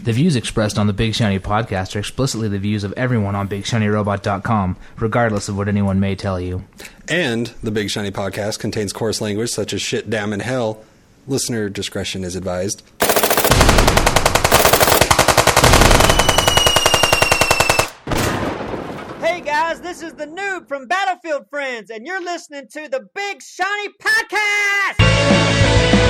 The views expressed on the Big Shiny Podcast are explicitly the views of everyone on BigShinyRobot.com, regardless of what anyone may tell you. And the Big Shiny Podcast contains coarse language such as shit, damn, and hell. Listener discretion is advised. Hey guys, this is the Noob from Battlefield Friends, and you're listening to the Big Shiny Podcast!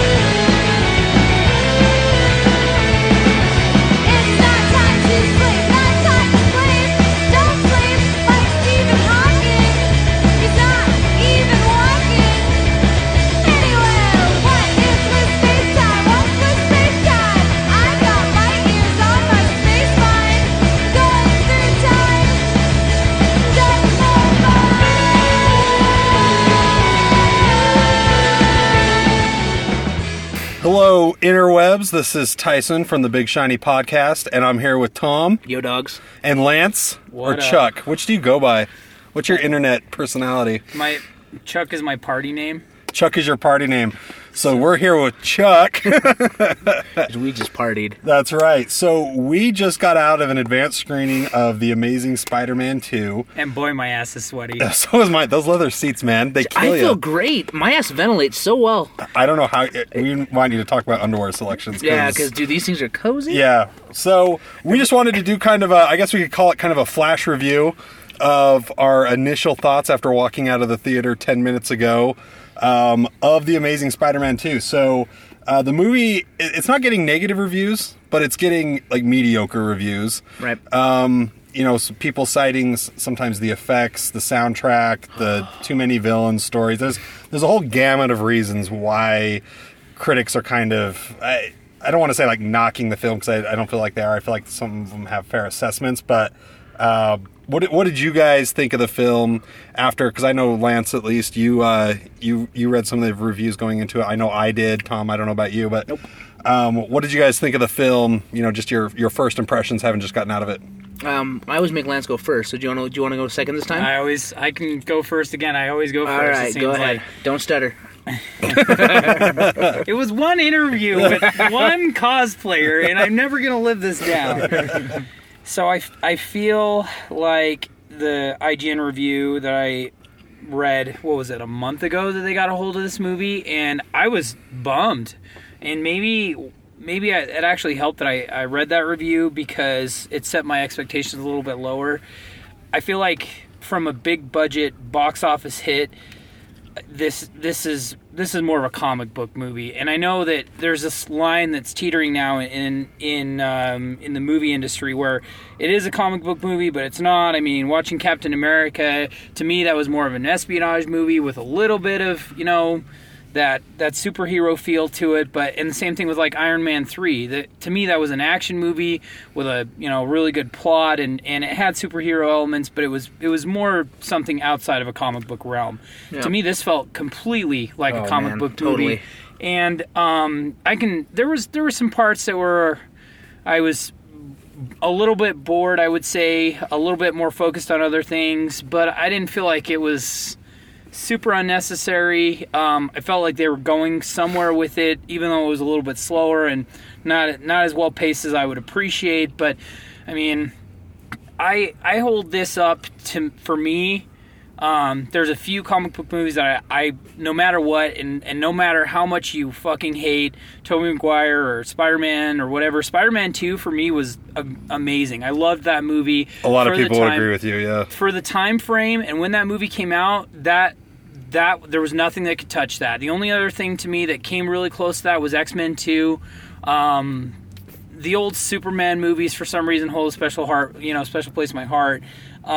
Hello, interwebs. This is Tyson from the Big Shiny Podcast, and I'm here with Tom. Yo, dogs. And Lance, or Chuck. Which do you go by? What's your internet personality? Chuck is my party name. Chuck is your party name. So we're here with Chuck. We just partied. That's right. So we just got out of an advanced screening of The Amazing Spider-Man 2. And boy, my ass is sweaty. So is mine. Those leather seats, man, they kill you. I feel great. My ass ventilates so well. I don't know how... We want you to talk about underwear selections. Yeah, because, dude, these things are cozy. Yeah. So we just wanted to do kind of a... I guess we could call it kind of a flash review of our initial thoughts after walking out of the theater 10 minutes ago of The Amazing Spider-Man 2. So the movie, it's not getting negative reviews, but it's getting like mediocre reviews. Right. So people citing sometimes the effects, the soundtrack, the too many villain stories. There's a whole gamut of reasons why critics are kind of... I don't want to say like knocking the film because I don't feel like they are. I feel like some of them have fair assessments, but... What did you guys think of the film after? Because I know, Lance, at least you read some of the reviews going into it. I know I did. Tom, I don't know about you, but nope. What did you guys think of the film? Just your first impressions, having just gotten out of it. I always make Lance go first. So do you want to go second this time? I can go first again. I always go first. All right, go ahead. Don't stutter. It was one interview with one cosplayer, and I'm never gonna live this down. So I feel like the IGN review that I read, a month ago that they got a hold of this movie, and I was bummed. And maybe it actually helped that I read that review because it set my expectations a little bit lower. I feel like from a big budget box office hit, this is more of a comic book movie, and I know that there's this line that's teetering now in the movie industry where it is a comic book movie, but it's not. I mean, watching Captain America, to me, that was more of an espionage movie with a little bit of that superhero feel to it. And the same thing with like Iron Man 3. To me, that was an action movie with a really good plot, and it had superhero elements, but it was more something outside of a comic book realm. Yeah. To me, this felt completely like a comic book movie. Totally. And there were some parts that I was a little bit bored, I would say, a little bit more focused on other things, but I didn't feel like it was super unnecessary. I felt like they were going somewhere with it, even though it was a little bit slower and not as well paced as I would appreciate. But I mean, I hold this up for me. There's a few comic book movies that I no matter what, and no matter how much you fucking hate Tobey Maguire or Spider-Man or whatever, Spider-Man 2 for me was amazing. I loved that movie. A lot of people agree with you, yeah. For the time frame, and when that movie came out, that there was nothing that could touch that. The only other thing to me that came really close to that was X-Men 2. The old Superman movies, for some reason, hold a special place in my heart.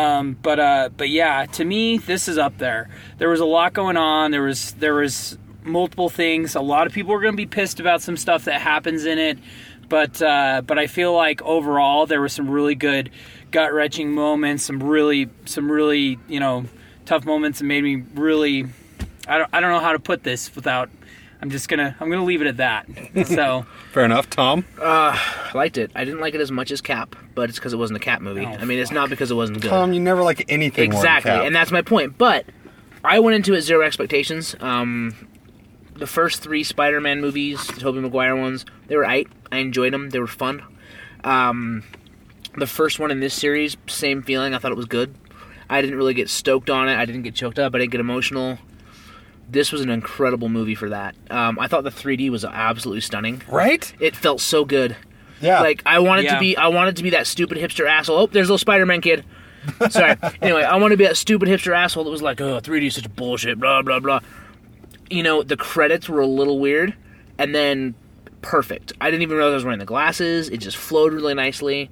But yeah, to me, this is up there. There was a lot going on. There was multiple things. A lot of people are going to be pissed about some stuff that happens in it. But I feel like overall there were some really good gut-wrenching moments, some really tough moments that made me really... I don't know how to put this without... I'm gonna leave it at that. So fair enough. Tom? I liked it. I didn't like it as much as Cap, but it's because it wasn't a Cap movie. Oh, it's not because it wasn't good. Tom, you never like anything exactly, more than Cap. And that's my point. But I went into it zero expectations. The first 3 Spider-Man movies, the Tobey Maguire ones, they were I enjoyed them. They were fun. The first one in this series, same feeling. I thought it was good. I didn't really get stoked on it. I didn't get choked up. I didn't get emotional. This was an incredible movie for that. I thought the 3D was absolutely stunning. Right? It felt so good. Yeah. Like I wanted to be that stupid hipster asshole. Oh, there's a little Spider-Man kid. Sorry. Anyway, I want to be that stupid hipster asshole that was like, oh, 3D is such bullshit, blah, blah, blah. You know, the credits were a little weird, and then perfect. I didn't even realize I was wearing the glasses. It just flowed really nicely.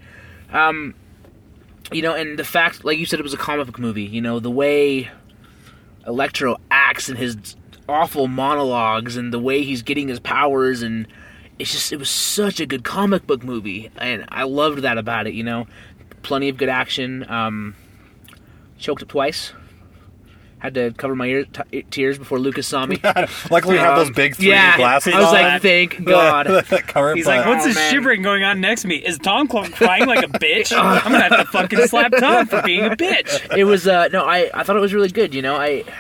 You know, and the fact, like you said, it was a comic book movie. You know, the way Electro acts and his awful monologues and the way he's getting his powers, and it was such a good comic book movie, and I loved that about it, you know. Plenty of good action. Choked up twice. Had to cover my tears before Lucas saw me. Luckily, we have those big 3D glasses. I was like, thank God. He's like, what's this shivering going on next to me? Is Tom crying like a bitch? I'm going to have to fucking slap Tom for being a bitch. It was, I thought it was really good, you know.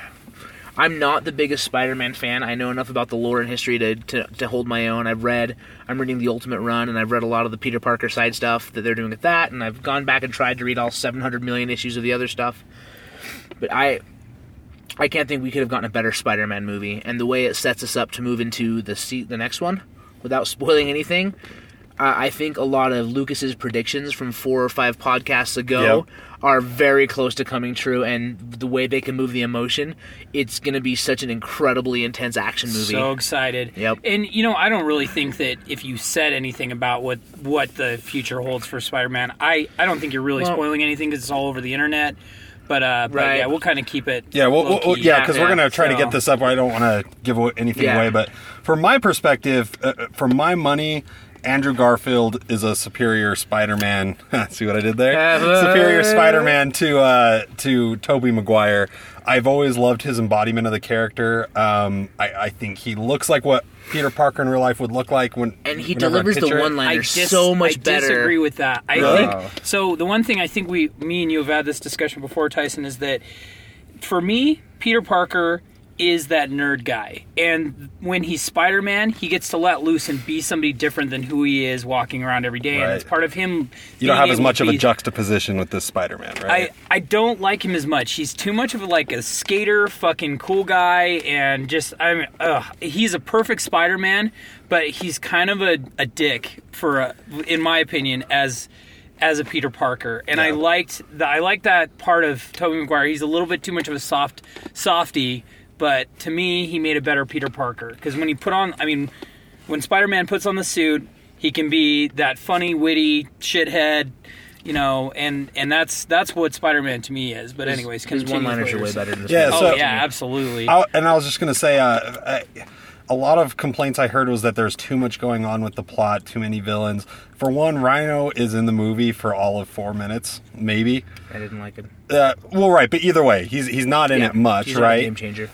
I'm not the biggest Spider-Man fan. I know enough about the lore and history to hold my own. I'm reading the Ultimate Run, and I've read a lot of the Peter Parker side stuff that they're doing with that, and I've gone back and tried to read all 700 million issues of the other stuff. But I can't think we could have gotten a better Spider-Man movie, and the way it sets us up to move into the next one, without spoiling anything, I think a lot of Lucas's predictions from 4 or 5 podcasts ago are very close to coming true, and the way they can move the emotion, it's going to be such an incredibly intense action movie. So excited. Yep. And, you know, I don't really think that if you said anything about what the future holds for Spider-Man, I don't think you're really spoiling anything because it's all over the internet. But yeah, we'll kind of keep it. Yeah, because we're gonna try to get this up. I don't want to give anything away, but from my perspective, for my money, Andrew Garfield is a superior Spider-Man. See what I did there? Superior Spider-Man to Tobey Maguire. I've always loved his embodiment of the character. I think he looks like what Peter Parker in real life would look like and he delivers the one-liners so much better. I disagree with that. I think so. The one thing I think me and you have had this discussion before, Tyson, is that for me, Peter Parker is that nerd guy, and when he's Spider-Man, he gets to let loose and be somebody different than who he is walking around every day, and it's part of him. You don't have as much of a juxtaposition with this Spider-Man, right? I don't like him as much. He's too much of a skater, fucking cool guy, and just he's a perfect Spider-Man, but he's kind of a dick in my opinion, as a Peter Parker, and I liked that part of Tobey Maguire. He's a little bit too much of a softy. But to me, he made a better Peter Parker. Because when Spider-Man puts on the suit, he can be that funny, witty shithead, you know, and that's what Spider-Man to me is. But anyways, his one-liners are way better than this. Absolutely. And I was just going to say, a lot of complaints I heard was that there's too much going on with the plot, too many villains. For one, Rhino is in the movie for all of 4 minutes, maybe. I didn't like him. Well, right, but either way, he's not in it much, he's right? He's a game changer.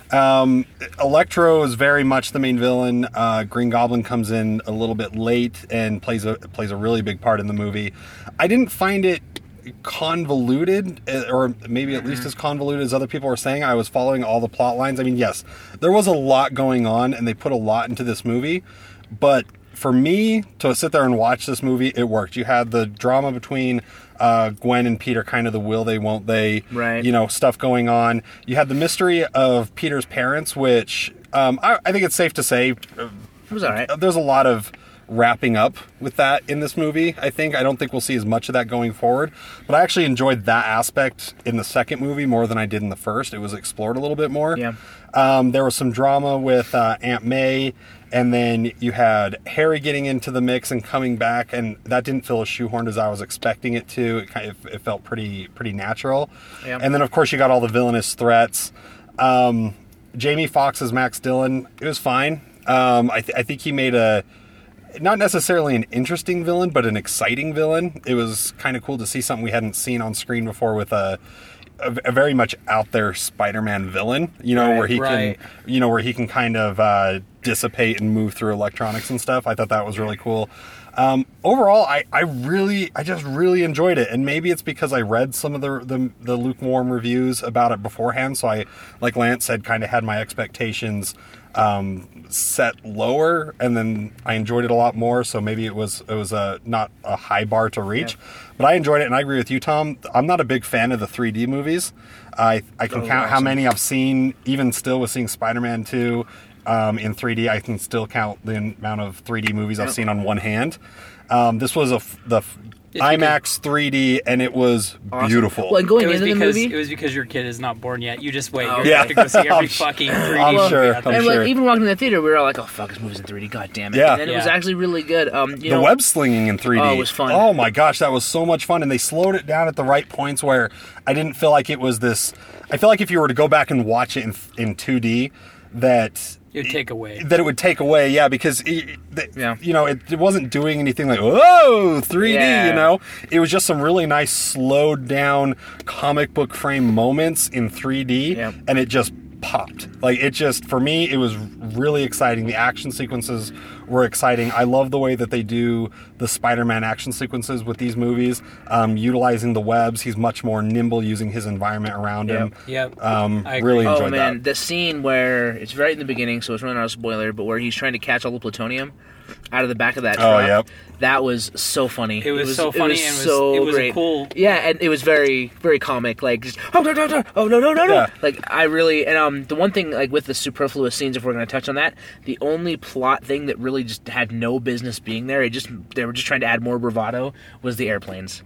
Electro is very much the main villain. Green Goblin comes in a little bit late and plays a really big part in the movie. I didn't find it convoluted, or maybe at least as convoluted as other people were saying. I was following all the plot lines. I mean, yes, there was a lot going on, and they put a lot into this movie, but for me to sit there and watch this movie, it worked. You had the drama between Gwen and Peter, kind of the will they, won't they, right? You know, stuff going on. You had the mystery of Peter's parents, which I think it's safe to say it was all right. There's a lot of wrapping up with that in this movie. I don't think we'll see as much of that going forward, but I actually enjoyed that aspect in the second movie more than I did in the first. It was explored a little bit more. Yeah. There was some drama with Aunt May, and then you had Harry getting into the mix and coming back, and that didn't feel as shoehorned as I was expecting it to. It felt pretty natural. Yeah. And then of course you got all the villainous threats. Jamie Foxx as Max Dillon, it was fine. I think he made not necessarily an interesting villain, but an exciting villain. It was kind of cool to see something we hadn't seen on screen before with a very much out there Spider-Man villain, you know, where he can kind of dissipate and move through electronics and stuff. I thought that was really cool. Overall, I just really enjoyed it, and maybe it's because I read some of the lukewarm reviews about it beforehand, so I, like Lance said, kind of had my expectations set lower, and then I enjoyed it a lot more. So maybe it was not a high bar to reach, but I enjoyed it, and I agree with you, Tom. I'm not a big fan of the 3D movies. I can count how many I've seen, even still with seeing Spider-Man 2 in 3D. I can still count the amount of 3D movies I've seen on one hand. This was the IMAX 3D, and it was beautiful. Well, going It was into the because movie, it was because your kid is not born yet. You just wait. You're Yeah. going to go see every fucking 3D I'm movie sure. out there. and sure. like, even walking in the theater, we were all like, "Oh fuck, this movie's in 3D, god damn it!" Yeah. And then it was Yeah. actually really good. The web slinging in 3D. Oh, it was fun. Oh my gosh, that was so much fun. And they slowed it down at the right points where I didn't feel like it was this. I feel like if you were to go back and watch it in 2D, that You'd take away. That it would take away, yeah, because Yeah. it wasn't doing anything like, whoa, 3D, Yeah. you know? It was just some really nice slowed down comic book frame moments in 3D, Yeah. and it just popped. Like, it just, for me, it was really exciting. The action sequences were exciting. I love the way that they do the Spider-Man action sequences with these movies, utilizing the webs. He's much more nimble using his environment around him. Yep. I agree. Really Oh enjoyed man, that. the scene where it's right in the beginning, so it's really not a spoiler, but where he's trying to catch all the plutonium out of the back of that truck. Oh, yep. That was so funny. It was so funny, and it was great. a cool. Yeah, and it was very, very comic. Like, just, oh no, no. Yeah. Like, I really, and the one thing, like, with the superfluous scenes, if we're going to touch on that, the only plot thing that really just had no business being there, they were just trying to add more bravado, was the airplanes.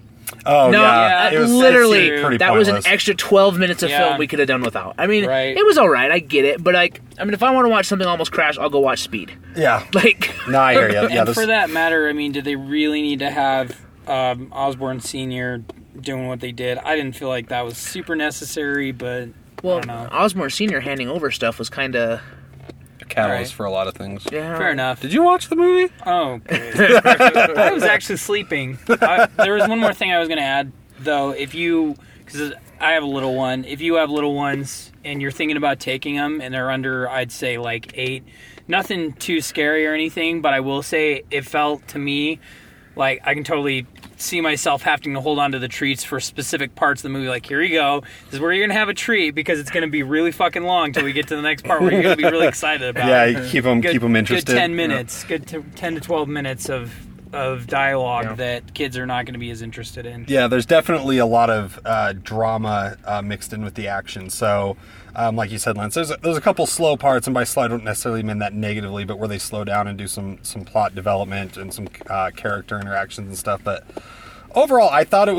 Oh, No, yeah. It was literally, pretty that was an pointless. extra 12 minutes of Yeah. film we could have done without. I mean, Right. it was all right. I get it, but like, I mean, if I want to watch something almost crash, I'll go watch Speed. Yeah. Like, No, I hear you. Yeah, And this, for that matter, I mean, did they really need to have Osborn Sr. doing what they did? I didn't feel like that was super necessary, but I well, don't know. Osborn Senior handing over stuff was kind of catalyst Right. for a lot of things. yeah. Fair enough. Did you watch the movie? Oh, good. I was actually sleeping. There was one more thing I was going to add, though. Because I have a little one. If you have little ones and you're thinking about taking them and they're under, I'd say, like 8, nothing too scary or anything, but I will say it felt to me like I can totally see myself having to hold on to the treats for specific parts of the movie. Like, here you go. This is where you're going to have a treat because it's going to be really fucking long till we get to the next part where you're going to be really excited about Yeah, it. you keep them interested. Good 10 minutes. Good 10 to 12 minutes of dialogue Yeah. that kids are not going to be as interested in. Yeah, there's definitely a lot of drama mixed in with the action. So, like you said, Lance, there's a couple slow parts, and by slow I don't necessarily mean that negatively, but where they slow down and do some plot development and some character interactions and stuff. But overall, I thought it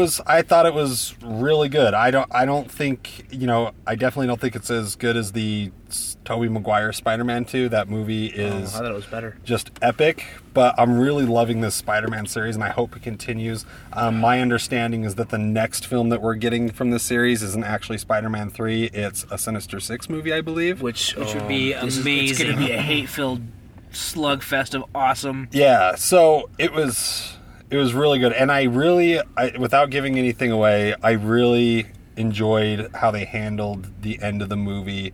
was really good. I don't think, I definitely don't think it's as good as the Tobey Maguire Spider-Man 2. That movie is I thought it was better. just epic, but I'm really loving this Spider-Man series, and I hope it continues. My understanding is that the next film that we're getting from this series isn't actually Spider-Man 3. It's a Sinister Six movie, I believe. Which would be It's amazing. going to be a hate-filled slugfest of awesome. Yeah, so it was really good, and I without giving anything away, I really enjoyed how they handled the end of the movie.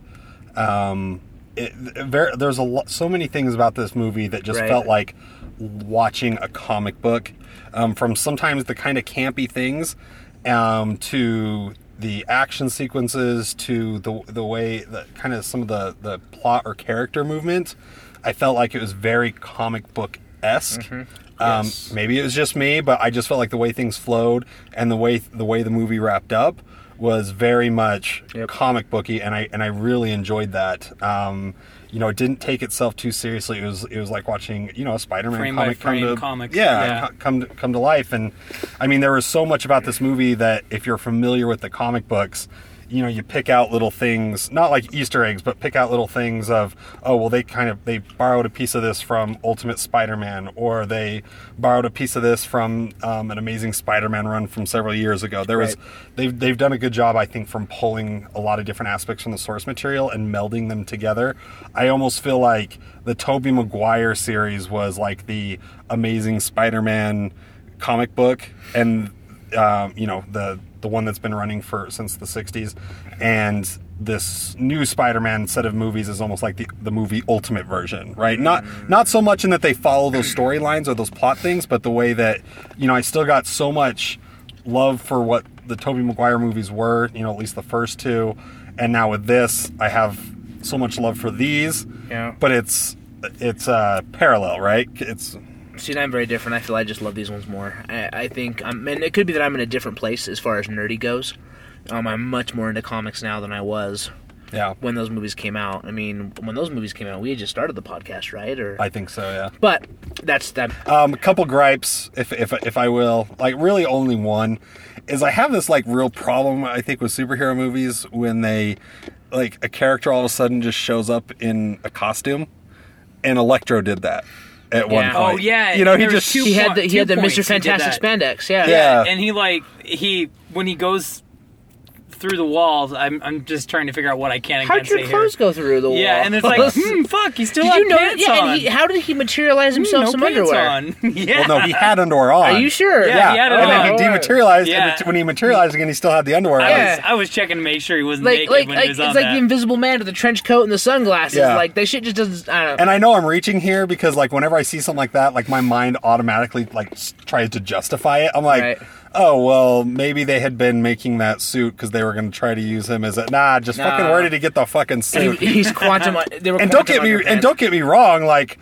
There's so many things about this movie that just Right. felt like watching a comic book, from sometimes the kind of campy things, to the action sequences, to the way that kind of some of the plot or character movement. I felt like it was very comic book-esque. Yes. Maybe it was just me, but I just felt like the way things flowed and the way the movie wrapped up was very much Yep. comic booky, and I really enjoyed that. It didn't take itself too seriously. It was like watching a Spider-Man Frame by comic frame come to comics. yeah, Yeah. come to life. And I mean, there was so much about this movie that if you're familiar with the comic books, you pick out little things, not like Easter eggs, but pick out little things of, oh, well, they borrowed a piece of this from Ultimate Spider-Man, or they borrowed a piece of this from an Amazing Spider-Man run from several years ago. They've done a good job, I think, from pulling a lot of different aspects from the source material and melding them together. I almost feel like the Tobey Maguire series was like the Amazing Spider-Man comic book, and the one that's been running since the 60s, and this new Spider-Man set of movies is almost like the movie Ultimate version, right? Not so much in that they follow those storylines or those plot things, but the way that, I still got so much love for what the Tobey Maguire movies were, at least the first two, and now with this, I have so much love for these. Yeah. But it's parallel, right? See, I'm very different. I feel I just love these ones more. I think, and it could be that I'm in a different place as far as nerdy goes. I'm much more into comics now than I was when those movies came out. I mean, when those movies came out, we had just started the podcast, right? Or I think so, yeah. But that's that. A couple gripes, if I will, like really only one, is I have this like real problem, I think, with superhero movies when they, like, a character all of a sudden just shows up in a costume, and Electro did that at one point. Oh yeah, he had the Mr. Fantastic spandex. Yeah. And he when he goes through the walls, I'm just trying to figure out what I can and can't How'd your say clothes here. go through the wall? Yeah, and it's like, fuck, he still Did had you know? pants Yeah, on. and how did he materialize himself no some pants underwear? on. Yeah. Well, no, he had underwear on. Are you sure? Yeah, he had it and then on. he dematerialized, Yeah. and when he materialized again, he still had the underwear on. Yeah. I was checking to make sure he wasn't Like, naked when he was on it's like that. the Invisible Man with the trench coat and the sunglasses. Yeah. Like, that shit just doesn't. I don't know. And I know I'm reaching here because, like, whenever I see something like that, like, my mind automatically, like, tries to justify it. I'm like, Right. oh, well, maybe they had been making that suit because they were going to try to use him as a... Nah, just fucking where did he get the fucking suit? He's quantum. They were And don't get me wrong, like,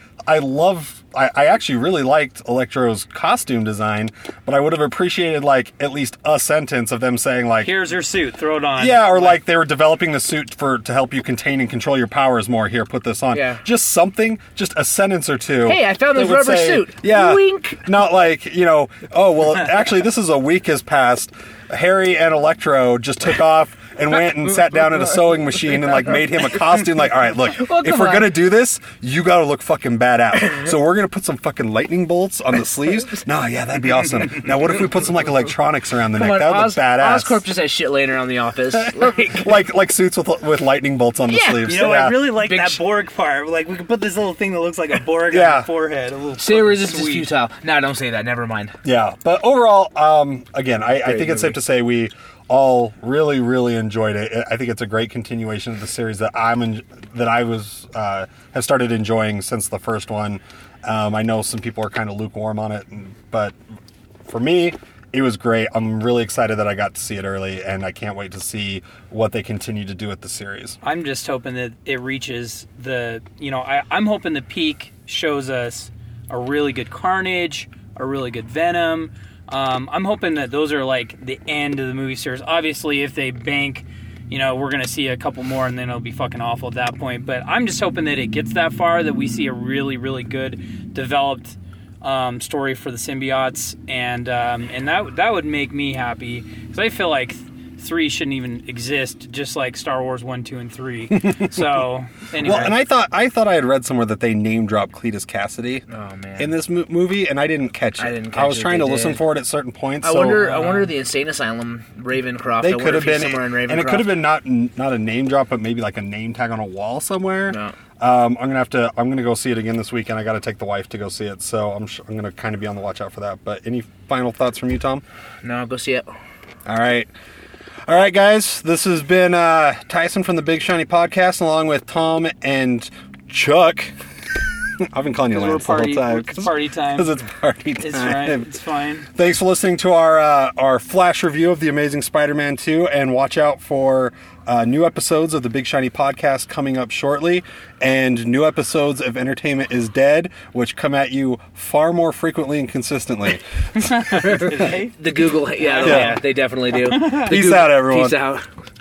I actually really liked Electro's costume design, but I would have appreciated, like, at least a sentence of them saying, like... Here's her suit, throw it on. Yeah, or like they were developing the suit to help you contain and control your powers more. Here, put this on. Yeah. Just something, just a sentence or two. Hey, I found this that would rubber say, suit. Yeah. Wink. Not like, oh, well, actually, this is a week has passed. Harry and Electro just took off and went and sat down at a sewing machine and, like, made him a costume. Like, all right, look, if we're going to do this, you got to look fucking badass. So we're going to put some fucking lightning bolts on the sleeves. No, yeah, that'd be awesome. Now, what if we put some, like, electronics around the neck? That would look badass. Oscorp just has shit laying around the office. like suits with lightning bolts on the sleeves. You know, Yeah. I really like Big that Borg part. Like, we could put this little thing that looks like a Borg on Yeah. your forehead. A little Say resistance is sweet. futile. No, don't say that. Never mind. Yeah, but overall, again, I think it's safe to say we all really, really enjoyed it. I think it's a great continuation of the series that have started enjoying since the first one. I know some people are kind of lukewarm on it, but for me, it was great. I'm really excited that I got to see it early, and I can't wait to see what they continue to do with the series. I'm just hoping that it reaches I'm hoping the peak shows us a really good Carnage, a really good Venom. I'm hoping that those are like the end of the movie series. Obviously, if they bank, we're going to see a couple more and then it'll be fucking awful at that point. But I'm just hoping that it gets that far, that we see a really, really good developed story for the symbiotes. And that would make me happy. Because I feel like 3 shouldn't even exist, just like Star Wars 1, 2, and 3. So, anyway. Well, and I thought I had read somewhere that they name dropped Cletus Cassidy in this movie, and I didn't catch it. I was trying to listen for it at certain points. I wonder the Insane Asylum, Ravencroft. They could have been somewhere in Ravencroft. and it could have been not a name drop, but maybe like a name tag on a wall somewhere. No. I'm gonna go see it again this weekend. I got to take the wife to go see it, so I'm gonna kind of be on the watch out for that. But any final thoughts from you, Tom? No, go see it. All right, guys. This has been Tyson from the Big Shiny Podcast, along with Tom and Chuck. I've been calling you Lance the whole time. It's party time. Because it's party time. It's right. It's fine. Thanks for listening to our flash review of The Amazing Spider-Man 2, and watch out for new episodes of the Big Shiny Podcast coming up shortly, and new episodes of Entertainment is Dead, which come at you far more frequently and consistently. The Google, yeah, they definitely do. Peace out, everyone. Peace out.